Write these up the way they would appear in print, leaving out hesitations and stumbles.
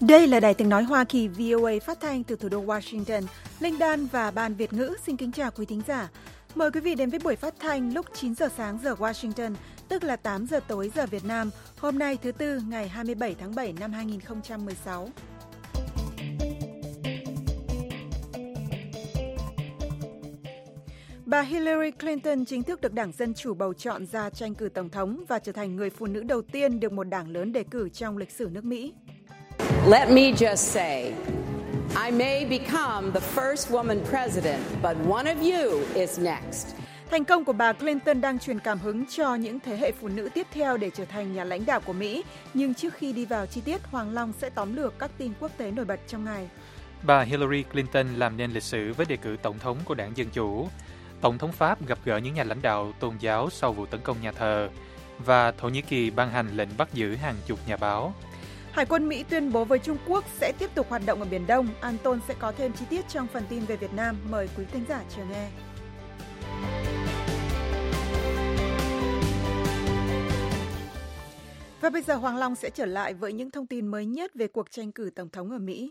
Đây là Đài Tiếng Nói Hoa Kỳ VOA phát thanh từ thủ đô Washington. Linh Đan và Ban Việt ngữ xin kính chào quý thính giả. Mời quý vị đến với buổi phát thanh lúc 9 giờ sáng giờ Washington, tức là 8 giờ tối giờ Việt Nam, hôm nay thứ Tư ngày 27 tháng 7 năm 2016. Bà Hillary Clinton chính thức được Đảng Dân Chủ bầu chọn ra tranh cử Tổng thống và trở thành người phụ nữ đầu tiên được một đảng lớn đề cử trong lịch sử nước Mỹ. Let me just say, I may become the first woman president, but one of you is next. Thành công của bà Clinton đang truyền cảm hứng cho những thế hệ phụ nữ tiếp theo để trở thành nhà lãnh đạo của Mỹ. Nhưng trước khi đi vào chi tiết, Hoàng Long sẽ tóm lược các tin quốc tế nổi bật trong ngày. Bà Hillary Clinton làm nên lịch sử với đề cử Tổng thống của Đảng Dân Chủ. Tổng thống Pháp gặp gỡ những nhà lãnh đạo tôn giáo sau vụ tấn công nhà thờ. Và Thổ Nhĩ Kỳ ban hành lệnh bắt giữ hàng chục nhà báo. Hải quân Mỹ tuyên bố với Trung Quốc sẽ tiếp tục hoạt động ở Biển Đông. Anton sẽ có thêm chi tiết trong phần tin về Việt Nam. Mời quý thính giả chờ nghe. Và bây giờ Hoàng Long sẽ trở lại với những thông tin mới nhất về cuộc tranh cử Tổng thống ở Mỹ.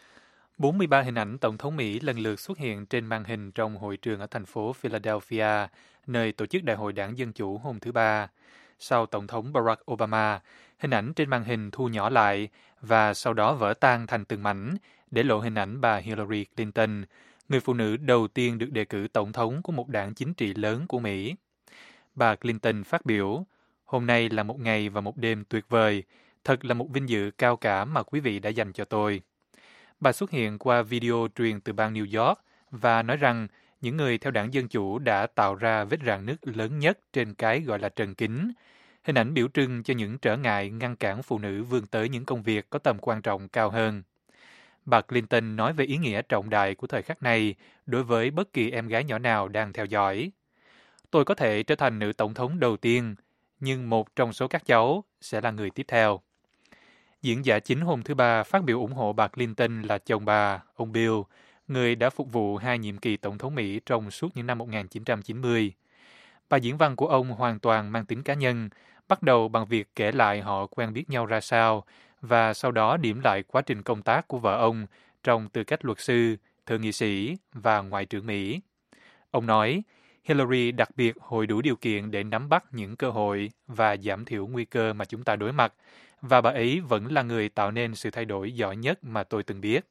43 hình ảnh Tổng thống Mỹ lần lượt xuất hiện trên màn hình trong hội trường ở thành phố Philadelphia, nơi tổ chức Đại hội Đảng Dân Chủ hôm thứ Ba. Sau Tổng thống Barack Obama, hình ảnh trên màn hình thu nhỏ lại và sau đó vỡ tan thành từng mảnh để lộ hình ảnh bà Hillary Clinton, người phụ nữ đầu tiên được đề cử Tổng thống của một đảng chính trị lớn của Mỹ. Bà Clinton phát biểu, "Hôm nay là một ngày và một đêm tuyệt vời, thật là một vinh dự cao cả mà quý vị đã dành cho tôi." Bà xuất hiện qua video truyền từ bang New York và nói rằng những người theo Đảng Dân Chủ đã tạo ra vết rạn nứt lớn nhất trên cái gọi là trần kính, hình ảnh biểu trưng cho những trở ngại ngăn cản phụ nữ vươn tới những công việc có tầm quan trọng cao hơn. Bà Clinton nói về ý nghĩa trọng đại của thời khắc này đối với bất kỳ em gái nhỏ nào đang theo dõi. "Tôi có thể trở thành nữ tổng thống đầu tiên, nhưng một trong số các cháu sẽ là người tiếp theo." Diễn giả chính hôm thứ Ba phát biểu ủng hộ bà Clinton là chồng bà, ông Bill, người đã phục vụ 2 nhiệm kỳ Tổng thống Mỹ trong suốt những năm 1990. Bài diễn văn của ông hoàn toàn mang tính cá nhân, bắt đầu bằng việc kể lại họ quen biết nhau ra sao, và sau đó điểm lại quá trình công tác của vợ ông trong tư cách luật sư, thượng nghị sĩ và ngoại trưởng Mỹ. Ông nói, Hillary đặc biệt hội đủ điều kiện để nắm bắt những cơ hội và giảm thiểu nguy cơ mà chúng ta đối mặt, và bà ấy vẫn là người tạo nên sự thay đổi giỏi nhất mà tôi từng biết.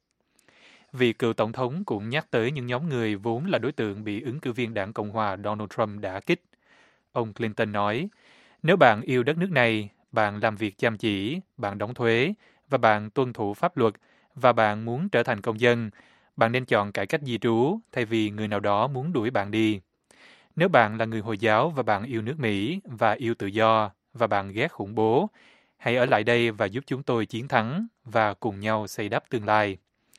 Vị cựu tổng thống cũng nhắc tới những nhóm người vốn là đối tượng bị ứng cử viên Đảng Cộng hòa Donald Trump đả kích. Ông Clinton nói, nếu bạn yêu đất nước này, bạn làm việc chăm chỉ, bạn đóng thuế, và bạn tuân thủ pháp luật, và bạn muốn trở thành công dân, bạn nên chọn cải cách di trú thay vì người nào đó muốn đuổi bạn đi. Nếu bạn là người Hồi giáo và bạn yêu nước Mỹ và yêu tự do, và bạn ghét khủng bố, hãy ở lại đây và giúp chúng tôi chiến thắng và cùng nhau xây đắp tương lai.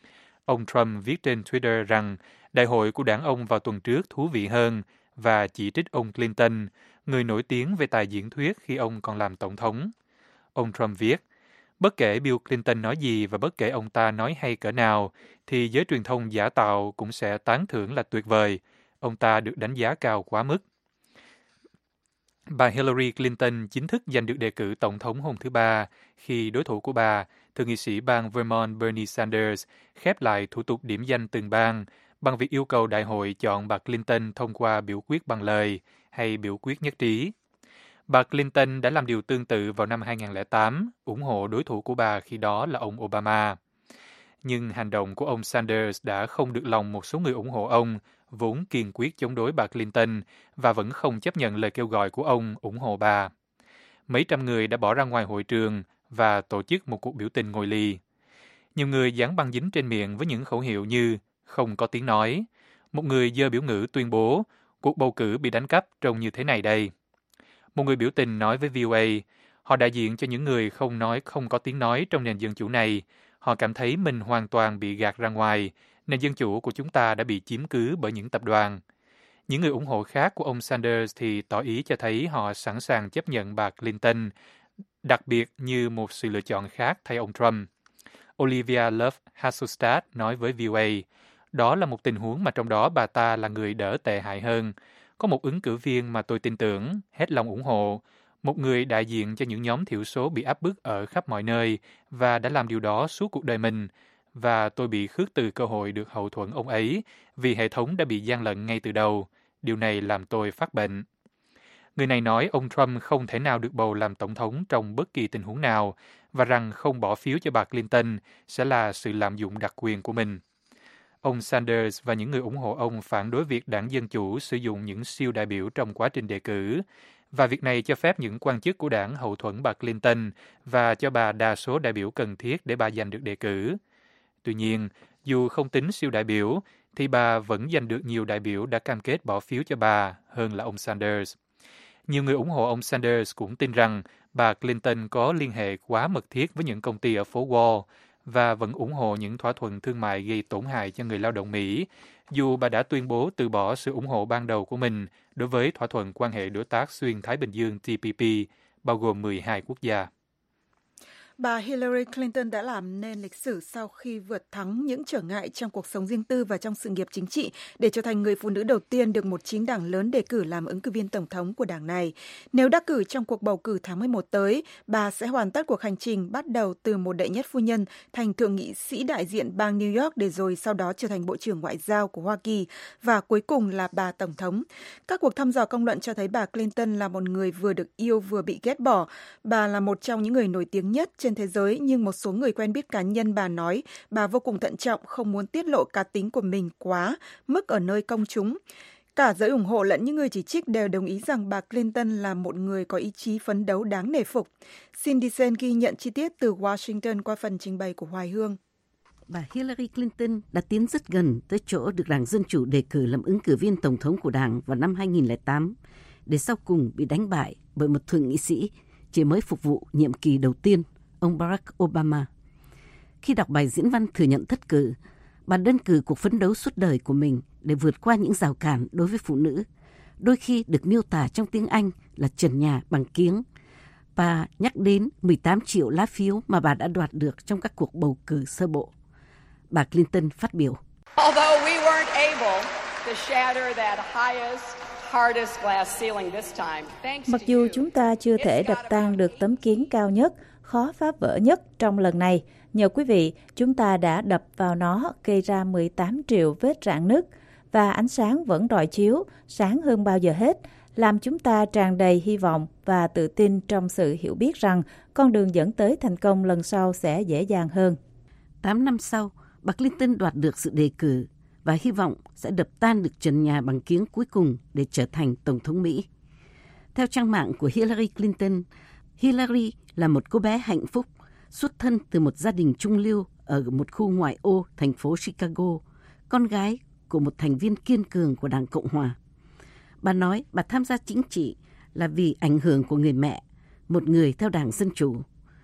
Ông Trump viết trên Twitter rằng đại hội của đảng ông vào tuần trước thú vị hơn và chỉ trích ông Clinton, người nổi tiếng về tài diễn thuyết khi ông còn làm tổng thống. Ông Trump viết, bất kể Bill Clinton nói gì và bất kể ông ta nói hay cỡ nào, thì giới truyền thông giả tạo cũng sẽ tán thưởng là tuyệt vời. Ông ta được đánh giá cao quá mức. Bà Hillary Clinton chính thức giành được đề cử tổng thống hôm thứ Ba khi đối thủ của bà, thượng nghị sĩ bang Vermont Bernie Sanders, khép lại thủ tục điểm danh từng bang bằng việc yêu cầu đại hội chọn bà Clinton thông qua biểu quyết bằng lời hay biểu quyết nhất trí. Bà Clinton đã làm điều tương tự vào năm 2008, ủng hộ đối thủ của bà khi đó là ông Obama. Nhưng hành động của ông Sanders đã không được lòng một số người ủng hộ ông, vốn kiên quyết chống đối bà Clinton và vẫn không chấp nhận lời kêu gọi của ông ủng hộ bà. Mấy trăm người đã bỏ ra ngoài hội trường và tổ chức một cuộc biểu tình ngồi lì. Nhiều người dán băng dính trên miệng với những khẩu hiệu như không có tiếng nói. Một người giơ biểu ngữ tuyên bố cuộc bầu cử bị đánh cắp trông như thế này đây. Một người biểu tình nói với VOA, họ đại diện cho những người không có tiếng nói trong nền dân chủ này. Họ cảm thấy mình hoàn toàn bị gạt ra ngoài. Nền dân chủ của chúng ta đã bị chiếm cứ bởi những tập đoàn. Những người ủng hộ khác của ông Sanders thì tỏ ý cho thấy họ sẵn sàng chấp nhận bà Clinton, đặc biệt như một sự lựa chọn khác thay ông Trump. Olivia Love Hasselstad nói với VOA, đó là một tình huống mà trong đó bà ta là người đỡ tệ hại hơn. Có một ứng cử viên mà tôi tin tưởng, hết lòng ủng hộ, một người đại diện cho những nhóm thiểu số bị áp bức ở khắp mọi nơi và đã làm điều đó suốt cuộc đời mình, và tôi bị khước từ cơ hội được hậu thuẫn ông ấy vì hệ thống đã bị gian lận ngay từ đầu. Điều này làm tôi phát bệnh. Người này nói ông Trump không thể nào được bầu làm tổng thống trong bất kỳ tình huống nào và rằng không bỏ phiếu cho bà Clinton sẽ là sự lạm dụng đặc quyền của mình. Ông Sanders và những người ủng hộ ông phản đối việc đảng Dân Chủ sử dụng những siêu đại biểu trong quá trình đề cử, và việc này cho phép những quan chức của đảng hậu thuẫn bà Clinton và cho bà đa số đại biểu cần thiết để bà giành được đề cử. Tuy nhiên, dù không tính siêu đại biểu, thì bà vẫn giành được nhiều đại biểu đã cam kết bỏ phiếu cho bà hơn là ông Sanders. Nhiều người ủng hộ ông Sanders cũng tin rằng bà Clinton có liên hệ quá mật thiết với những công ty ở phố Wall và vẫn ủng hộ những thỏa thuận thương mại gây tổn hại cho người lao động Mỹ, dù bà đã tuyên bố từ bỏ sự ủng hộ ban đầu của mình đối với thỏa thuận quan hệ đối tác xuyên Thái Bình Dương TPP, bao gồm 12 quốc gia. Bà Hillary Clinton đã làm nên lịch sử sau khi vượt thắng những trở ngại trong cuộc sống riêng tư và trong sự nghiệp chính trị để trở thành người phụ nữ đầu tiên được một chính đảng lớn đề cử làm ứng cử viên tổng thống của đảng này. Nếu đắc cử trong cuộc bầu cử tháng 11 tới, bà sẽ hoàn tất cuộc hành trình bắt đầu từ một đệ nhất phu nhân thành thượng nghị sĩ đại diện bang New York để rồi sau đó trở thành Bộ trưởng Ngoại giao của Hoa Kỳ và cuối cùng là bà tổng thống. Các cuộc thăm dò công luận cho thấy bà Clinton là một người vừa được yêu vừa bị ghét bỏ. Bà là một trong những người nổi tiếng nhất trên thế giới, nhưng một số người quen biết cá nhân bà nói bà vô cùng thận trọng, không muốn tiết lộ cá tính của mình quá mức ở nơi công chúng. Cả giới ủng hộ lẫn những người chỉ trích đều đồng ý rằng bà Clinton là một người có ý chí phấn đấu đáng nể phục. Cindy Sen ghi nhận chi tiết từ Washington qua phần trình bày của Hoài Hương. Bà Hillary Clinton đã tiến rất gần tới chỗ được Đảng Dân Chủ đề cử làm ứng cử viên tổng thống của đảng vào năm 2008, để sau cùng bị đánh bại bởi một thượng nghị sĩ chỉ mới phục vụ nhiệm kỳ đầu tiên, ông Barack Obama. Khi đọc bài diễn văn thừa nhận thất cử, bà đơn cử cuộc phấn đấu suốt đời của mình để vượt qua những rào cản đối với phụ nữ, đôi khi được miêu tả trong tiếng Anh là trần nhà bằng kiếng. Bà nhắc đến 18 triệu lá phiếu mà bà đã đoạt được trong các cuộc bầu cử sơ bộ. Bà Clinton phát biểu: Although we weren't able to shatter that highest, hardest glass ceiling this time, thanks Mặc to dù you, chúng ta chưa thể đập tan được tấm kiến cao nhất, khó phá vỡ nhất trong lần này, nhờ quý vị, chúng ta đã đập vào nó, gây ra 18 triệu vết rạn nứt, và ánh sáng vẫn rọi chiếu, sáng hơn bao giờ hết, làm chúng ta tràn đầy hy vọng và tự tin trong sự hiểu biết rằng con đường dẫn tới thành công lần sau sẽ dễ dàng hơn. 8 năm sau, bà Clinton đoạt được sự đề cử và hy vọng sẽ đập tan được trần nhà bằng kiếng cuối cùng để trở thành Tổng thống Mỹ. Theo trang mạng của Hillary Clinton, Hillary là một cô bé hạnh phúc, xuất thân từ một gia đình trung lưu ở một khu ngoại ô thành phố Chicago, con gái của một thành viên kiên cường của Đảng Cộng Hòa. Bà nói bà tham gia chính trị là vì ảnh hưởng của người mẹ, một người theo Đảng Dân Chủ.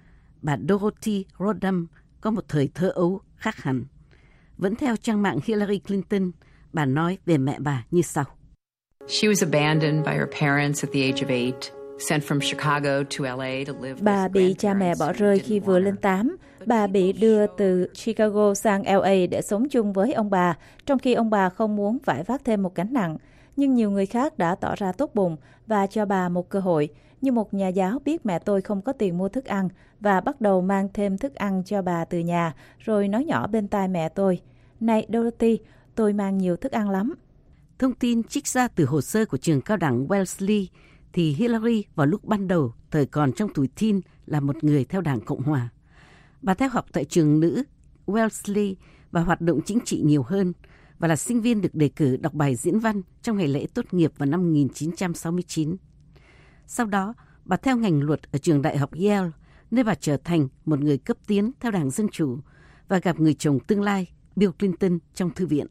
Bà Dorothy Rodham có một thời thơ ấu khác hẳn. Vẫn theo trang mạng Hillary Clinton, bà nói về mẹ bà như sau. She was abandoned by her parents at the age of 8, sent from Chicago to LA to live with Bà bị cha mẹ bỏ rơi khi vừa lên 8. Bà bị đưa từ Chicago sang LA để sống chung với ông bà, trong khi ông bà không muốn phải vác thêm một gánh nặng. Nhưng nhiều người khác đã tỏ ra tốt bụng và cho bà một cơ hội. Như một nhà giáo biết mẹ tôi không có tiền mua thức ăn và bắt đầu mang thêm thức ăn cho bà từ nhà, rồi nói nhỏ bên tai mẹ tôi: "Này Dorothy, tôi mang nhiều thức ăn lắm." Thông tin trích ra từ hồ sơ của trường cao đẳng Wellesley thì Hillary vào lúc ban đầu, thời còn trong tuổi teen, là một người theo Đảng Cộng Hòa. Bà theo học tại trường nữ Wellesley và hoạt động chính trị nhiều hơn, và là sinh viên được đề cử đọc bài diễn văn trong ngày lễ tốt nghiệp vào năm 1969. Sau đó, bà theo ngành luật ở trường đại học Yale, nơi bà trở thành một người cấp tiến theo Đảng Dân Chủ và gặp người chồng tương lai Bill Clinton trong thư viện.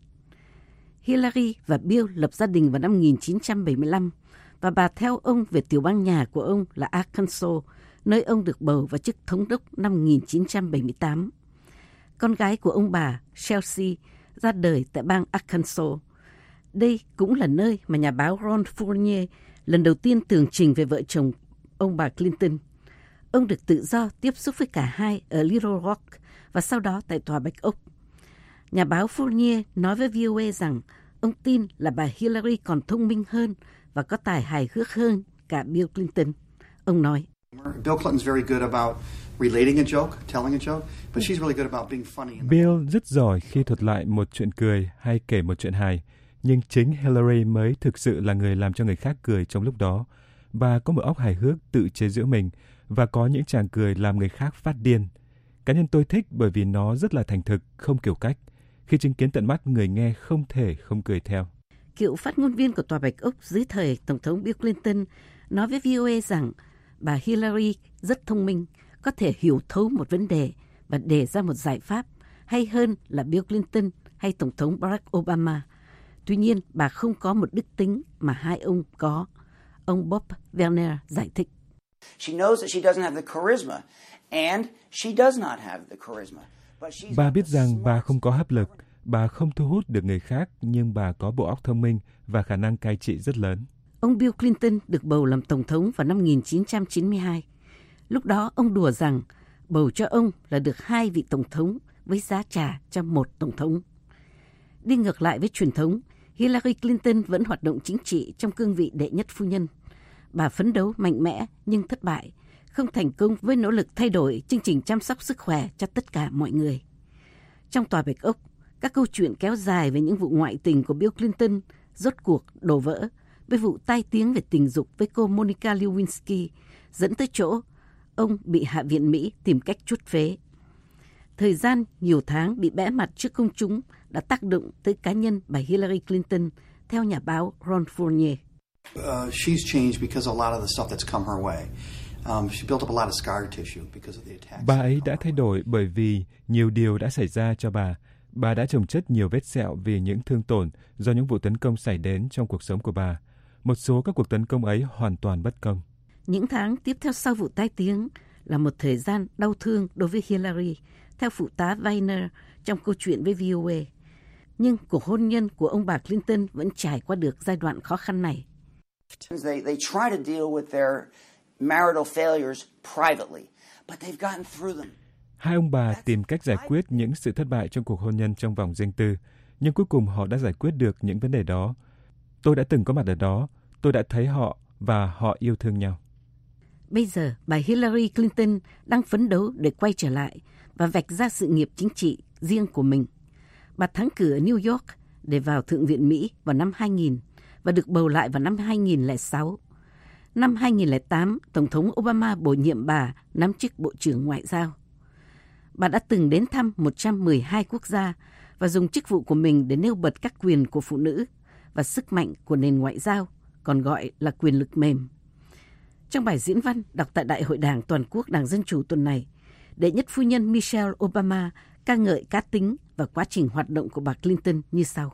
Hillary và Bill lập gia đình vào năm 1975 và bà theo ông về tiểu bang nhà của ông là Arkansas, nơi ông được bầu vào chức thống đốc năm 1978. Con gái của ông bà, Chelsea, ra đời tại bang Arkansas. Đây cũng là nơi mà nhà báo Ron Fournier lần đầu tiên tường trình về vợ chồng ông bà Clinton. Ông được tự do tiếp xúc với cả hai ở Little Rock và sau đó tại Tòa Bạch Ốc. Nhà báo Fournier nói với VOA rằng ông tin là bà Hillary còn thông minh hơn và có tài hài hước hơn cả Bill Clinton. Ông Ông nói, Bill Clinton's very good about relating a joke, telling a joke, but she's really good about being funny. Bill rất giỏi khi thuật lại một chuyện cười hay kể một chuyện hài, nhưng chính Hillary mới thực sự là người làm cho người khác cười trong lúc đó. Bà có một óc hài hước tự chế giễu mình và có những tràng cười làm người khác phát điên. Cá nhân tôi thích bởi vì nó rất là thành thực, không kiểu cách. Khi chứng kiến tận mắt, người nghe không thể không cười theo. Cựu phát ngôn viên của Tòa Bạch Ốc dưới thời Tổng thống Bill Clinton nói với VOA rằng bà Hillary rất thông minh, có thể hiểu thấu một vấn đề và đề ra một giải pháp hay hơn là Bill Clinton hay Tổng thống Barack Obama. Tuy nhiên, bà không có một đức tính mà hai ông có. Ông Bob Werner giải thích. Bà biết rằng bà không có hấp lực, bà không thu hút được người khác, nhưng bà có bộ óc thông minh và khả năng cai trị rất lớn. Ông Bill Clinton được bầu làm tổng thống vào năm 1992. Lúc đó ông đùa rằng bầu cho ông là được 2 vị tổng thống với giá trả cho 1 tổng thống. Đi ngược lại với truyền thống, Hillary Clinton vẫn hoạt động chính trị trong cương vị đệ nhất phu nhân. Bà phấn đấu mạnh mẽ nhưng thất bại, không thành công với nỗ lực thay đổi chương trình chăm sóc sức khỏe cho tất cả mọi người. Trong Tòa Bạch Ốc, các câu chuyện kéo dài về những vụ ngoại tình của Bill Clinton rốt cuộc đổ vỡ với vụ tai tiếng về tình dục với cô Monica Lewinsky, dẫn tới chỗ ông bị Hạ viện Mỹ tìm cách trút phế. Thời gian nhiều tháng bị bẽ mặt trước công chúng đã tác động tới cá nhân bà Hillary Clinton, theo nhà báo Ron Fournier. She's changed because of a lot of the stuff that's come her way. She built up a lot of scar tissue because of the attacks. Bà ấy đã thay đổi bởi vì nhiều điều đã xảy ra cho bà. Bà đã chồng chất nhiều vết sẹo vì những thương tổn do những vụ tấn công xảy đến trong cuộc sống của bà. Một số các cuộc tấn công ấy hoàn toàn bất công. Những tháng tiếp theo sau vụ tai tiếng là một thời gian đau thương đối với Hillary, theo phụ tá Weiner trong câu chuyện với VOA. Nhưng cuộc hôn nhân của ông bà Clinton vẫn trải qua được giai đoạn khó khăn này. They try to deal with their marital failures privately, but they've gotten through them. Hai ông bà tìm cách giải quyết những sự thất bại trong cuộc hôn nhân trong vòng riêng tư, nhưng cuối cùng họ đã giải quyết được những vấn đề đó. Tôi đã từng có mặt ở đó, tôi đã thấy họ và họ yêu thương nhau. Bây giờ, bà Hillary Clinton đang phấn đấu để quay trở lại và vạch ra sự nghiệp chính trị riêng của mình. Bà thắng cử ở New York để vào Thượng viện Mỹ vào năm 2000 và được bầu lại vào năm 2006. Năm 2008, Tổng thống Obama bổ nhiệm bà nắm chức Bộ trưởng Ngoại giao. Bà đã từng đến thăm 112 quốc gia và dùng chức vụ của mình để nêu bật các quyền của phụ nữ và sức mạnh của nền ngoại giao, còn gọi là quyền lực mềm. Trong bài diễn văn đọc tại Đại hội Đảng Toàn quốc Đảng Dân Chủ tuần này, đệ nhất phu nhân Michelle Obama ca ngợi cá tính và quá trình hoạt động của bà Clinton như sau.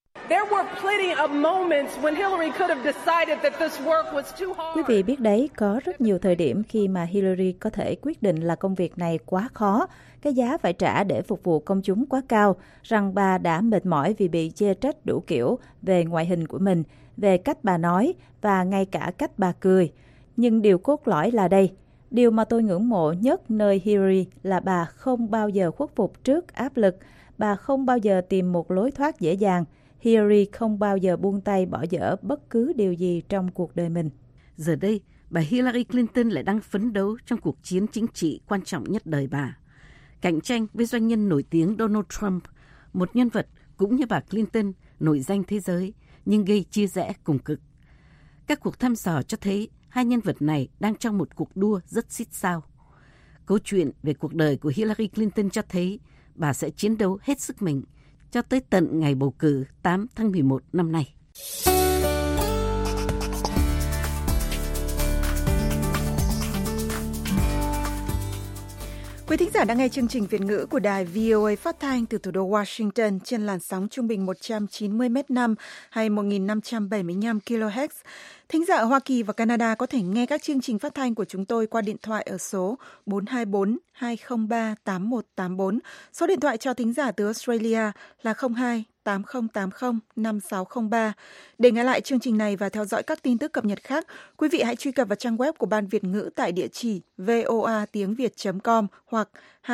Quý vị biết đấy, có rất nhiều thời điểm khi mà Hillary có thể quyết định là công việc này quá khó, cái giá phải trả để phục vụ công chúng quá cao, rằng bà đã mệt mỏi vì bị chê trách đủ kiểu về ngoại hình của mình, về cách bà nói và ngay cả cách bà cười. Nhưng điều cốt lõi là đây. Điều mà tôi ngưỡng mộ nhất nơi Hillary là bà không bao giờ khuất phục trước áp lực, bà không bao giờ tìm một lối thoát dễ dàng. Hillary không bao giờ buông tay bỏ dở bất cứ điều gì trong cuộc đời mình. Giờ đây, bà Hillary Clinton lại đang phấn đấu trong cuộc chiến chính trị quan trọng nhất đời bà. Cạnh tranh với doanh nhân nổi tiếng Donald Trump, một nhân vật cũng như bà Clinton nổi danh thế giới nhưng gây chia rẽ cùng cực. Các cuộc thăm dò cho thấy hai nhân vật này đang trong một cuộc đua rất xít sao. Câu chuyện về cuộc đời của Hillary Clinton cho thấy bà sẽ chiến đấu hết sức mình cho tới tận ngày bầu cử 8 tháng 11 năm nay. Quý thính giả đang nghe chương trình Việt ngữ của đài VOA phát thanh từ thủ đô Washington trên làn sóng trung bình 190 m/5 hay 1.575 kHz. Thính giả ở Hoa Kỳ và Canada có thể nghe các chương trình phát thanh của chúng tôi qua điện thoại ở số 424 203 8184. Số điện thoại cho thính giả từ Australia là 02 8080 5603. Để nghe lại chương trình này và theo dõi các tin tức cập nhật khác, quý vị hãy truy cập vào trang web của Ban Việt ngữ tại địa chỉ voatiengviet.com hoặc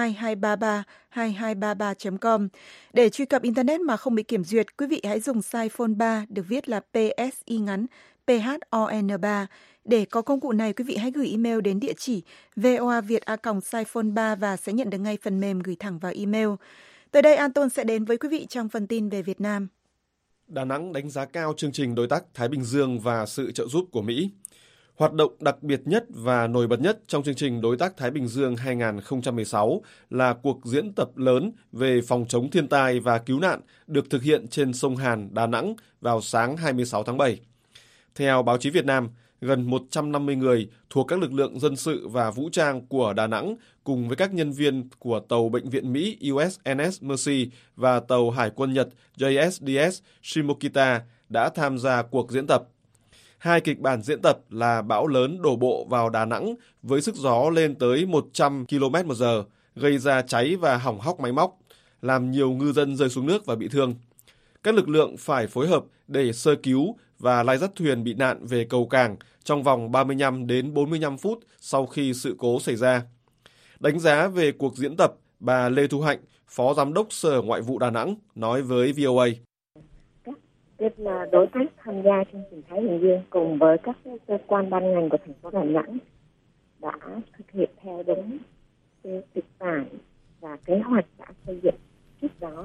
22332233.com. Để truy cập Internet mà không bị kiểm duyệt, quý vị hãy dùng size phone 3 được viết là PSI ngắn PHON3. Để có công cụ này, quý vị hãy gửi email đến địa chỉ voaviet@saiphone3 và sẽ nhận được ngay phần mềm gửi thẳng vào email. Tới đây, An Tôn sẽ đến với quý vị trong phần tin về Việt Nam. Đà Nẵng đánh giá cao chương trình đối tác Thái Bình Dương và sự trợ giúp của Mỹ. Hoạt động đặc biệt nhất và nổi bật nhất trong chương trình đối tác Thái Bình Dương 2016 là cuộc diễn tập lớn về phòng chống thiên tai và cứu nạn được thực hiện trên sông Hàn, Đà Nẵng vào sáng 26 tháng 7. Theo báo chí Việt Nam, gần 150 người thuộc các lực lượng dân sự và vũ trang của Đà Nẵng cùng với các nhân viên của tàu bệnh viện Mỹ USNS Mercy và tàu Hải quân Nhật JSDS Shimokita đã tham gia cuộc diễn tập. Hai kịch bản diễn tập là bão lớn đổ bộ vào Đà Nẵng với sức gió lên tới 100 km/h, gây ra cháy và hỏng hóc máy móc, làm nhiều ngư dân rơi xuống nước và bị thương. Các lực lượng phải phối hợp để sơ cứu và lai dắt thuyền bị nạn về cầu cảng trong vòng 35 đến 45 phút sau khi sự cố xảy ra. Đánh giá về cuộc diễn tập, bà Lê Thu Hạnh, Phó Giám đốc Sở Ngoại vụ Đà Nẵng, nói với VOA. Các đối tác tham gia chương trình Thái Bình Dương cùng với các cơ quan ban ngành của thành phố Đà Nẵng đã thực hiện theo đúng kịch bản và kế hoạch đã xây dựng trước đó.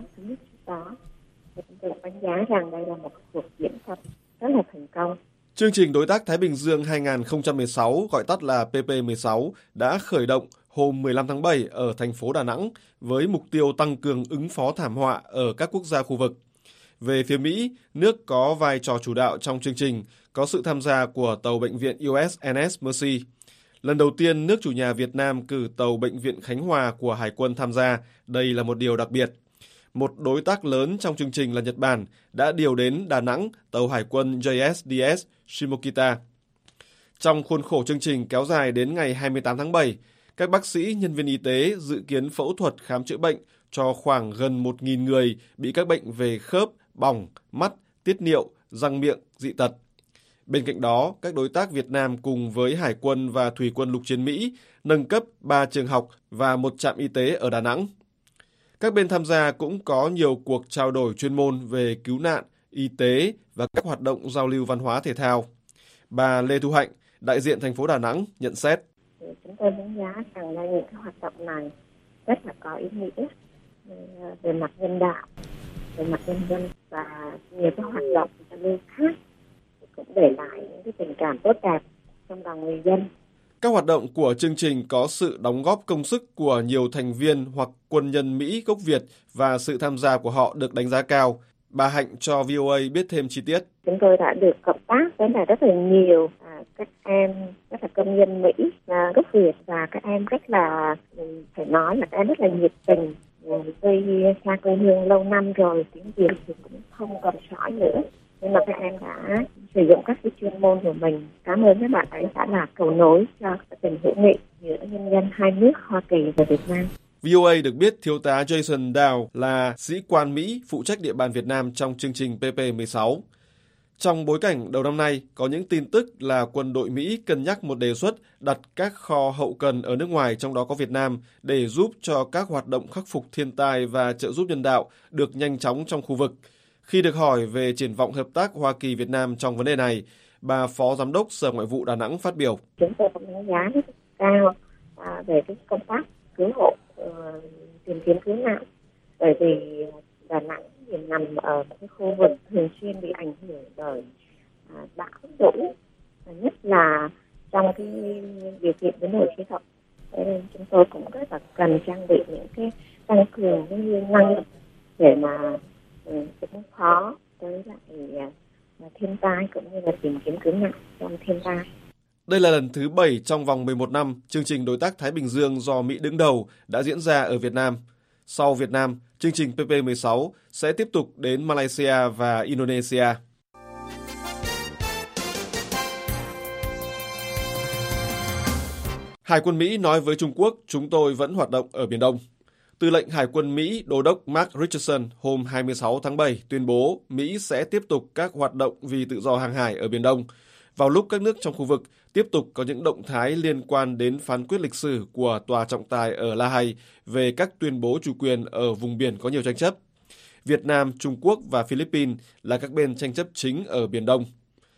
Chúng tôi đánh giá rằng đây là một cuộc diễn tập rất là thành công. Chương trình đối tác Thái Bình Dương 2016, gọi tắt là PP16, đã khởi động hôm 15 tháng 7 ở thành phố Đà Nẵng với mục tiêu tăng cường ứng phó thảm họa ở các quốc gia khu vực. Về phía Mỹ, nước có vai trò chủ đạo trong chương trình, có sự tham gia của tàu bệnh viện USNS Mercy. Lần đầu tiên, nước chủ nhà Việt Nam cử tàu bệnh viện Khánh Hòa của Hải quân tham gia, đây là một điều đặc biệt. Một đối tác lớn trong chương trình là Nhật Bản đã điều đến Đà Nẵng tàu Hải quân JSDS Shimokita. Trong khuôn khổ chương trình kéo dài đến ngày 28 tháng 7, các bác sĩ, nhân viên y tế dự kiến phẫu thuật khám chữa bệnh cho khoảng gần 1.000 người bị các bệnh về khớp, bỏng, mắt, tiết niệu, răng miệng, dị tật. Bên cạnh đó, các đối tác Việt Nam cùng với Hải quân và Thủy quân lục chiến Mỹ nâng cấp 3 trường học và 1 trạm y tế ở Đà Nẵng. Các bên tham gia cũng có nhiều cuộc trao đổi chuyên môn về cứu nạn, y tế và các hoạt động giao lưu văn hóa thể thao. Bà Lê Thu Hạnh, đại diện thành phố Đà Nẵng, nhận xét. Chúng tôi đánh giá rằng là những cái hoạt động này rất là có ý nghĩa về mặt nhân đạo, về mặt nhân dân và nhiều cái hoạt động giao lưu khác cũng để lại những cái tình cảm tốt đẹp trong lòng người dân. Các hoạt động của chương trình có sự đóng góp công sức của nhiều thành viên hoặc quân nhân Mỹ gốc Việt và sự tham gia của họ được đánh giá cao. Bà Hạnh cho VOA biết thêm chi tiết. Chúng tôi đã được hợp tác với rất là nhiều các em rất là công dân Mỹ gốc Việt và các em rất là, phải nói là các em rất là nhiệt tình. Tuy xa quê hương lâu năm rồi, tiếng Việt thì cũng không còn sõi nữa. Nhưng mà các em đã sử dụng các cái chuyên môn của mình. Cảm ơn các bạn ấy đã là cầu nối cho tình hữu nghị giữa nhân dân hai nước Hoa Kỳ và Việt Nam. VOA được biết Thiếu tá Jason Dow là sĩ quan Mỹ phụ trách địa bàn Việt Nam trong chương trình PP16. Trong bối cảnh đầu năm nay, có những tin tức là quân đội Mỹ cân nhắc một đề xuất đặt các kho hậu cần ở nước ngoài, trong đó có Việt Nam, để giúp cho các hoạt động khắc phục thiên tai và trợ giúp nhân đạo được nhanh chóng trong khu vực. Khi được hỏi về triển vọng hợp tác Hoa Kỳ-Việt Nam trong vấn đề này, bà Phó Giám đốc Sở Ngoại vụ Đà Nẵng phát biểu. Chúng tôi cũng đánh giá rất cao về cái công tác cứu hộ, tìm kiếm cứu nạn, bởi vì Đà Nẵng thì nằm ở cái khu vực thường xuyên bị ảnh hưởng bởi bão lũ, nhất là trong cái điều kiện biến đổi khí hậu. Nên chúng tôi cũng rất là cần trang bị những cái tăng cường cái năng lực để mà ứng phó tới lại thiên tai cũng như là tìm kiếm cứu nạn trong thiên tai. Đây là lần thứ 7 trong vòng 11 năm, chương trình đối tác Thái Bình Dương do Mỹ đứng đầu đã diễn ra ở Việt Nam. Sau Việt Nam, chương trình PP16 sẽ tiếp tục đến Malaysia và Indonesia. Hải quân Mỹ nói với Trung Quốc, chúng tôi vẫn hoạt động ở Biển Đông. Tư lệnh Hải quân Mỹ Đô đốc Mark Richardson hôm 26 tháng 7 tuyên bố Mỹ sẽ tiếp tục các hoạt động vì tự do hàng hải ở Biển Đông, vào lúc các nước trong khu vực tiếp tục có những động thái liên quan đến phán quyết lịch sử của Tòa trọng tài ở La Hay về các tuyên bố chủ quyền ở vùng biển có nhiều tranh chấp. Việt Nam, Trung Quốc và Philippines là các bên tranh chấp chính ở Biển Đông.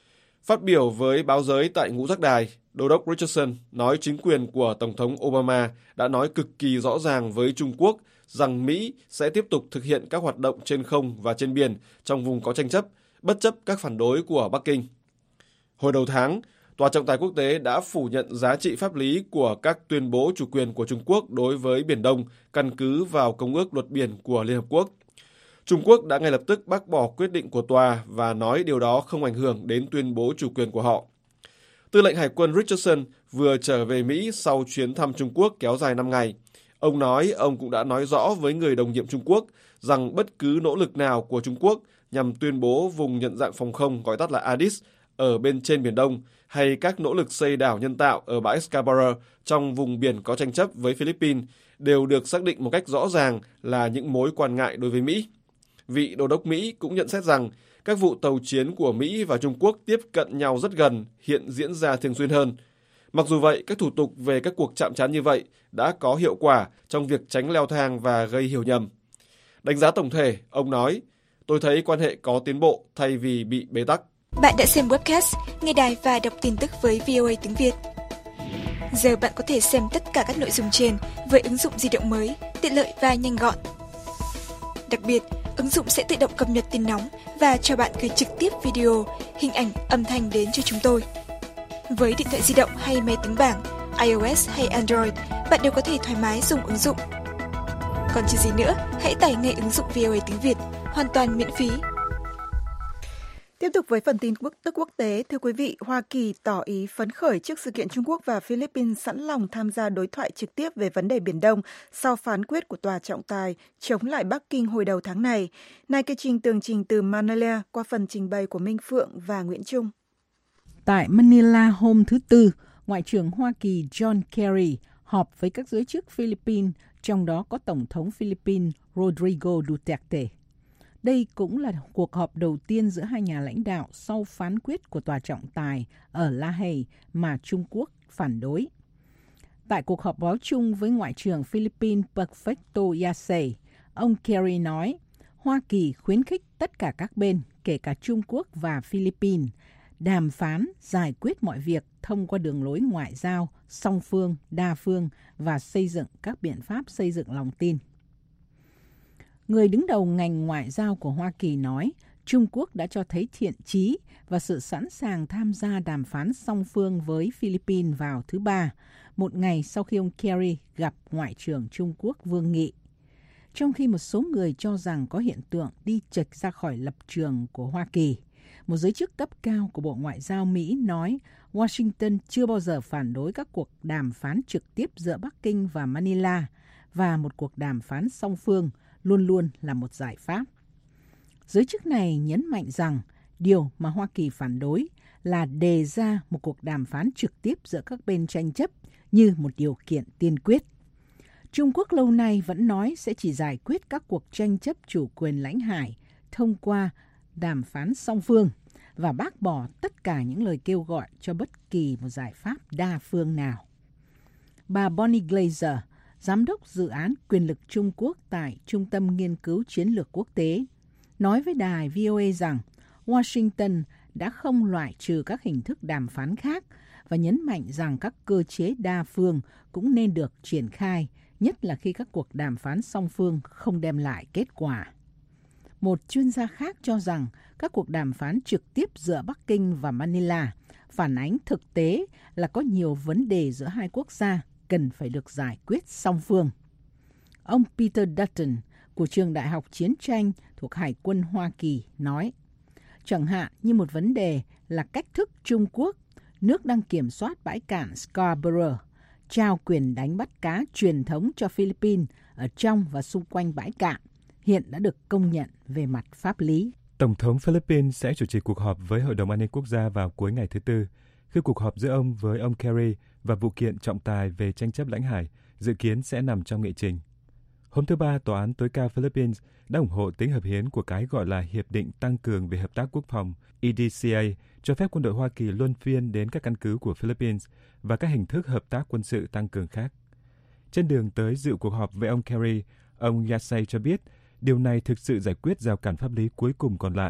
Phát biểu với báo giới tại Ngũ Giác Đài, Đô đốc Richardson nói chính quyền của Tổng thống Obama đã nói cực kỳ rõ ràng với Trung Quốc rằng Mỹ sẽ tiếp tục thực hiện các hoạt động trên không và trên biển trong vùng có tranh chấp, bất chấp các phản đối của Bắc Kinh. Hồi đầu tháng, Tòa trọng tài quốc tế đã phủ nhận giá trị pháp lý của các tuyên bố chủ quyền của Trung Quốc đối với Biển Đông căn cứ vào Công ước Luật Biển của Liên Hợp Quốc. Trung Quốc đã ngay lập tức bác bỏ quyết định của tòa và nói điều đó không ảnh hưởng đến tuyên bố chủ quyền của họ. Tư lệnh Hải quân Richardson vừa trở về Mỹ sau chuyến thăm Trung Quốc kéo dài 5 ngày. Ông nói ông cũng đã nói rõ với người đồng nhiệm Trung Quốc rằng bất cứ nỗ lực nào của Trung Quốc nhằm tuyên bố vùng nhận dạng phòng không gọi tắt là ADIS ở bên trên Biển Đông hay các nỗ lực xây đảo nhân tạo ở bãi Scarborough trong vùng biển có tranh chấp với Philippines đều được xác định một cách rõ ràng là những mối quan ngại đối với Mỹ. Vị đô đốc Mỹ cũng nhận xét rằng các vụ tàu chiến của Mỹ và Trung Quốc tiếp cận nhau rất gần hiện diễn ra thường xuyên hơn. Mặc dù vậy, các thủ tục về các cuộc chạm trán như vậy đã có hiệu quả trong việc tránh leo thang và gây hiểu nhầm. Đánh giá tổng thể, ông nói, tôi thấy quan hệ có tiến bộ thay vì bị bế tắc. Bạn đã xem webcast, nghe đài và đọc tin tức với VOA tiếng Việt. Giờ bạn có thể xem tất cả các nội dung trên với ứng dụng di động mới, tiện lợi và nhanh gọn. Đặc biệt, ứng dụng sẽ tự động cập nhật tin nóng và cho bạn gửi trực tiếp video, hình ảnh, âm thanh đến cho chúng tôi. Với điện thoại di động hay máy tính bảng, iOS hay Android, bạn đều có thể thoải mái dùng ứng dụng. Còn chờ gì nữa, hãy tải ngay ứng dụng VOA tiếng Việt, hoàn toàn miễn phí. Tiếp tục với phần tin tức quốc tế, thưa quý vị, Hoa Kỳ tỏ ý phấn khởi trước sự kiện Trung Quốc và Philippines sẵn lòng tham gia đối thoại trực tiếp về vấn đề Biển Đông sau phán quyết của tòa trọng tài chống lại Bắc Kinh hồi đầu tháng này. Nay cái trình tường trình từ Manila qua phần trình bày của Minh Phượng và Nguyễn Trung. Tại Manila hôm thứ Tư, Ngoại trưởng Hoa Kỳ John Kerry họp với các giới chức Philippines, trong đó có Tổng thống Philippines Rodrigo Duterte. Đây cũng là cuộc họp đầu tiên giữa hai nhà lãnh đạo sau phán quyết của tòa trọng tài ở La Hay mà Trung Quốc phản đối. Tại cuộc họp báo chung với Ngoại trưởng Philippines Perfecto Yase, ông Kerry nói, Hoa Kỳ khuyến khích tất cả các bên, kể cả Trung Quốc và Philippines, đàm phán, giải quyết mọi việc thông qua đường lối ngoại giao, song phương, đa phương và xây dựng các biện pháp xây dựng lòng tin. Người đứng đầu ngành ngoại giao của Hoa Kỳ nói Trung Quốc đã cho thấy thiện chí và sự sẵn sàng tham gia đàm phán song phương với Philippines vào thứ Ba, một ngày sau khi ông Kerry gặp Ngoại trưởng Trung Quốc Vương Nghị. Trong khi một số người cho rằng có hiện tượng đi chệch ra khỏi lập trường của Hoa Kỳ, một giới chức cấp cao của Bộ Ngoại giao Mỹ nói Washington chưa bao giờ phản đối các cuộc đàm phán trực tiếp giữa Bắc Kinh và Manila và một cuộc đàm phán song phương luôn luôn là một giải pháp. Giới chức này nhấn mạnh rằng điều mà Hoa Kỳ phản đối là đề ra một cuộc đàm phán trực tiếp giữa các bên tranh chấp như một điều kiện tiên quyết. Trung Quốc lâu nay vẫn nói sẽ chỉ giải quyết các cuộc tranh chấp chủ quyền lãnh hải thông qua đàm phán song phương và bác bỏ tất cả những lời kêu gọi cho bất kỳ một giải pháp đa phương nào. Bà Bonnie Glaser, Giám đốc dự án quyền lực Trung Quốc tại Trung tâm Nghiên cứu Chiến lược Quốc tế, nói với đài VOA rằng Washington đã không loại trừ các hình thức đàm phán khác và nhấn mạnh rằng các cơ chế đa phương cũng nên được triển khai, nhất là khi các cuộc đàm phán song phương không đem lại kết quả. Một chuyên gia khác cho rằng các cuộc đàm phán trực tiếp giữa Bắc Kinh và Manila phản ánh thực tế là có nhiều vấn đề giữa hai quốc gia cần phải được giải quyết song phương. Ông Peter Dutton của Trường Đại học Chiến tranh thuộc Hải quân Hoa Kỳ nói, chẳng hạn như một vấn đề là cách thức Trung Quốc, nước đang kiểm soát bãi cạn Scarborough, trao quyền đánh bắt cá truyền thống cho Philippines ở trong và xung quanh bãi cạn, hiện đã được công nhận về mặt pháp lý. Tổng thống Philippines sẽ chủ trì cuộc họp với Hội đồng An ninh Quốc gia vào cuối ngày thứ Tư, khi cuộc họp giữa ông với ông Kerry và vụ kiện trọng tài về tranh chấp lãnh hải dự kiến sẽ nằm trong nghị trình. Hôm thứ Ba, Tòa án tối cao Philippines đã ủng hộ tính hợp hiến của cái gọi là Hiệp định Tăng cường về Hợp tác Quốc phòng EDCA, cho phép quân đội Hoa Kỳ luân phiên đến các căn cứ của Philippines và các hình thức hợp tác quân sự tăng cường khác. Trên đường tới dự cuộc họp với ông Kerry, ông Yasay cho biết điều này thực sự giải quyết rào cản pháp lý cuối cùng còn lại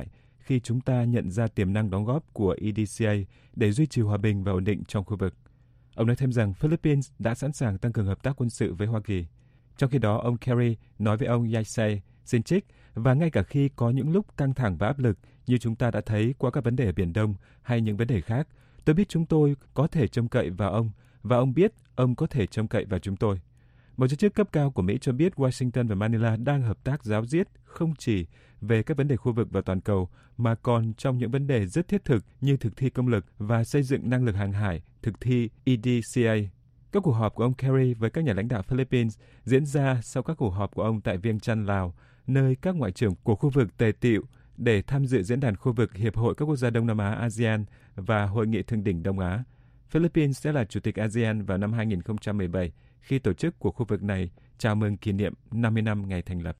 khi chúng ta nhận ra tiềm năng đóng góp của EDCA để duy trì hòa bình và ổn định trong khu vực. Ông nói thêm rằng Philippines đã sẵn sàng tăng cường hợp tác quân sự với Hoa Kỳ. Trong khi đó, ông Kerry nói với ông Yasay Sinchik, và ngay cả khi có những lúc căng thẳng và áp lực như chúng ta đã thấy qua các vấn đề ở Biển Đông hay những vấn đề khác, tôi biết chúng tôi có thể trông cậy vào ông, và ông biết ông có thể trông cậy vào chúng tôi. Một giới chức cấp cao của Mỹ cho biết Washington và Manila đang hợp tác ráo riết không chỉ về các vấn đề khu vực và toàn cầu, mà còn trong những vấn đề rất thiết thực như thực thi công lực và xây dựng năng lực hàng hải, thực thi EDCA. Các cuộc họp của ông Kerry với các nhà lãnh đạo Philippines diễn ra sau các cuộc họp của ông tại Viêng Chăn, Lào, nơi các ngoại trưởng của khu vực tề tựu để tham dự diễn đàn khu vực Hiệp hội các quốc gia Đông Nam Á ASEAN và Hội nghị thượng đỉnh Đông Á. Philippines sẽ là chủ tịch ASEAN vào năm 2017 khi tổ chức của khu vực này chào mừng kỷ niệm 50 năm ngày thành lập.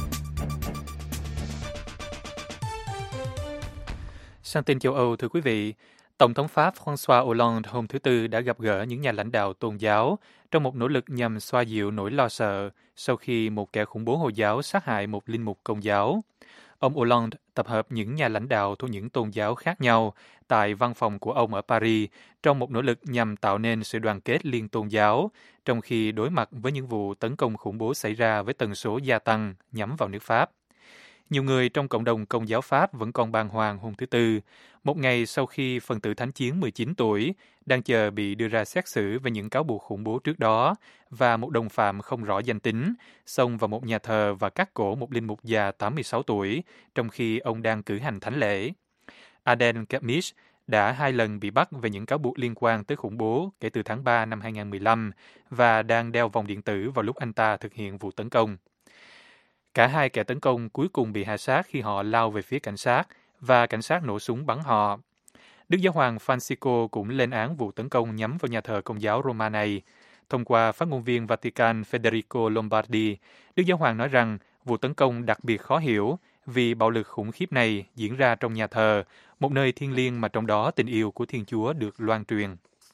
Sang tin châu Âu, thưa quý vị, Tổng thống Pháp François Hollande hôm thứ Tư đã gặp gỡ những nhà lãnh đạo tôn giáo trong một nỗ lực nhằm xoa dịu nỗi lo sợ sau khi một kẻ khủng bố Hồi giáo sát hại một linh mục Công giáo. Ông Hollande tập hợp những nhà lãnh đạo thuộc những tôn giáo khác nhau tại văn phòng của ông ở Paris trong một nỗ lực nhằm tạo nên sự đoàn kết liên tôn giáo, trong khi đối mặt với những vụ tấn công khủng bố xảy ra với tần số gia tăng nhắm vào nước Pháp. Nhiều người trong cộng đồng Công giáo Pháp vẫn còn bàng hoàng hôm thứ Tư, một ngày sau khi phần tử thánh chiến 19 tuổi đang chờ bị đưa ra xét xử về những cáo buộc khủng bố trước đó và một đồng phạm không rõ danh tính xông vào một nhà thờ và cắt cổ một linh mục già 86 tuổi trong khi ông đang cử hành thánh lễ. Adel Kemish đã 2 lần bị bắt về những cáo buộc liên quan tới khủng bố kể từ tháng 3 năm 2015 và đang đeo vòng điện tử vào lúc anh ta thực hiện vụ tấn công. Cả hai kẻ tấn công cuối cùng bị hạ sát khi họ lao về phía cảnh sát và cảnh sát nổ súng bắn họ. Đức Giáo hoàng Francisco cũng lên án vụ tấn công nhắm vào nhà thờ Công giáo Roma này. Thông qua phát ngôn viên Vatican Federico Lombardi, Đức Giáo hoàng nói rằng vụ tấn công đặc biệt khó hiểu vì bạo lực khủng khiếp này diễn ra trong nhà thờ, một nơi thiêng liêng mà trong đó tình yêu của Thiên Chúa được loan truyền.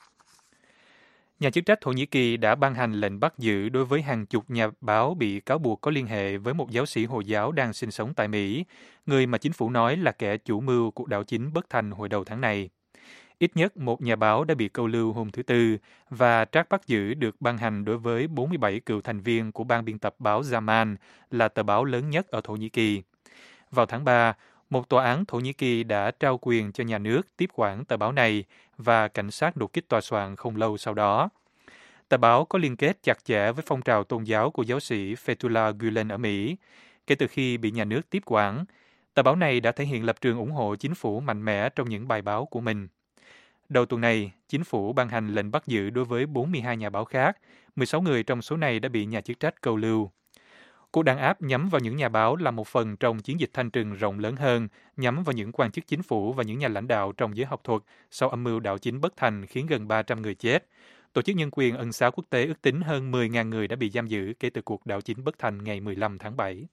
Nhà chức trách Thổ Nhĩ Kỳ đã ban hành lệnh bắt giữ đối với hàng chục nhà báo bị cáo buộc có liên hệ với một giáo sĩ Hồi giáo đang sinh sống tại Mỹ, người mà chính phủ nói là kẻ chủ mưu cuộc đảo chính bất thành hồi đầu tháng này. Ít nhất một nhà báo đã bị câu lưu hôm thứ Tư và trác bắt giữ được ban hành đối với 47 cựu thành viên của ban biên tập báo Zaman, là tờ báo lớn nhất ở Thổ Nhĩ Kỳ. Vào tháng 3, một tòa án Thổ Nhĩ Kỳ đã trao quyền cho nhà nước tiếp quản tờ báo này và cảnh sát đột kích tòa soạn không lâu sau đó. Tờ báo có liên kết chặt chẽ với phong trào tôn giáo của giáo sĩ Fethullah Gulen ở Mỹ. Kể từ khi bị nhà nước tiếp quản, tờ báo này đã thể hiện lập trường ủng hộ chính phủ mạnh mẽ trong những bài báo của mình. Đầu tuần này, chính phủ ban hành lệnh bắt giữ đối với 42 nhà báo khác, 16 người trong số này đã bị nhà chức trách câu lưu. Cuộc đàn áp nhắm vào những nhà báo là một phần trong chiến dịch thanh trừng rộng lớn hơn, nhắm vào những quan chức chính phủ và những nhà lãnh đạo trong giới học thuật sau âm mưu đảo chính bất thành khiến gần 300 người chết. Tổ chức nhân quyền ân xá quốc tế ước tính hơn 10.000 người đã bị giam giữ kể từ cuộc đảo chính bất thành ngày 15 tháng 7.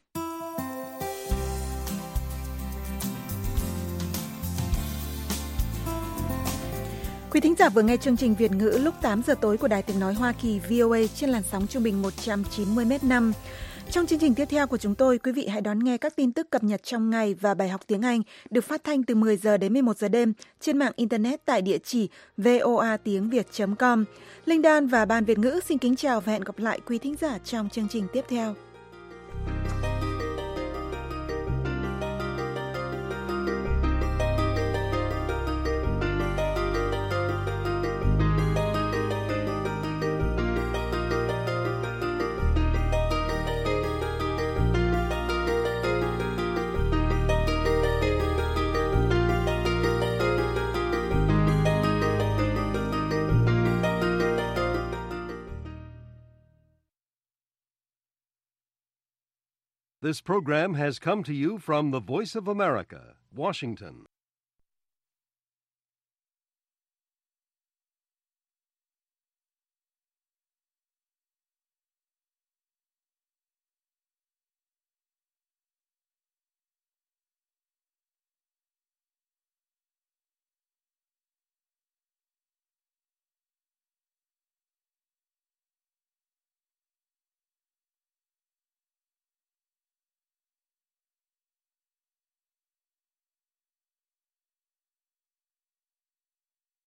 Quý thính giả vừa nghe chương trình Việt ngữ lúc 8 giờ tối của Đài Tiếng Nói Hoa Kỳ VOA trên làn sóng trung bình 190 m/5. Trong chương trình tiếp theo của chúng tôi, quý vị hãy đón nghe các tin tức cập nhật trong ngày và bài học tiếng Anh được phát thanh từ 10 giờ đến 11 giờ đêm trên mạng Internet tại địa chỉ voatiengviet.com. Linh Đan và Ban Việt ngữ xin kính chào và hẹn gặp lại quý thính giả trong chương trình tiếp theo. This program has come to you from the Voice of America, Washington.